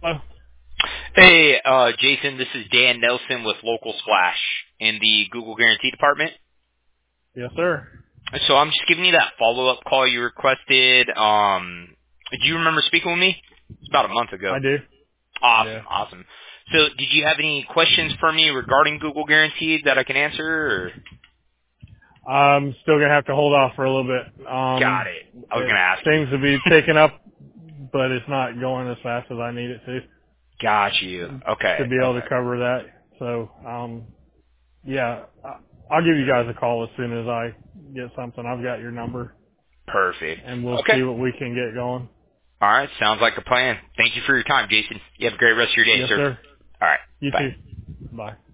Hello? Hey, Jason, this is Dan Nelson with Local Splash in the Google Guarantee Department. Yes, sir. So I'm just giving you that follow-up call you requested. Do you remember speaking with me? It's about a month ago. I do. Yeah. Awesome. So did you have any questions for me regarding Google Guarantee that I can answer? Or? I'm still gonna have to hold off for a little bit. Got it. I was It going to ask you. seems to be picking up, but it's not going as fast as I need it Got you. to Okay. be able to cover that. So, yeah, I'll give you guys a call as soon as I get something. I've got your number, Perfect. and we'll Okay. see what we can get going. All right. Sounds like a plan. Thank you for your time, Jason. You have a great rest of your day, Yes, sir. sir. All right. You Bye. too. Bye.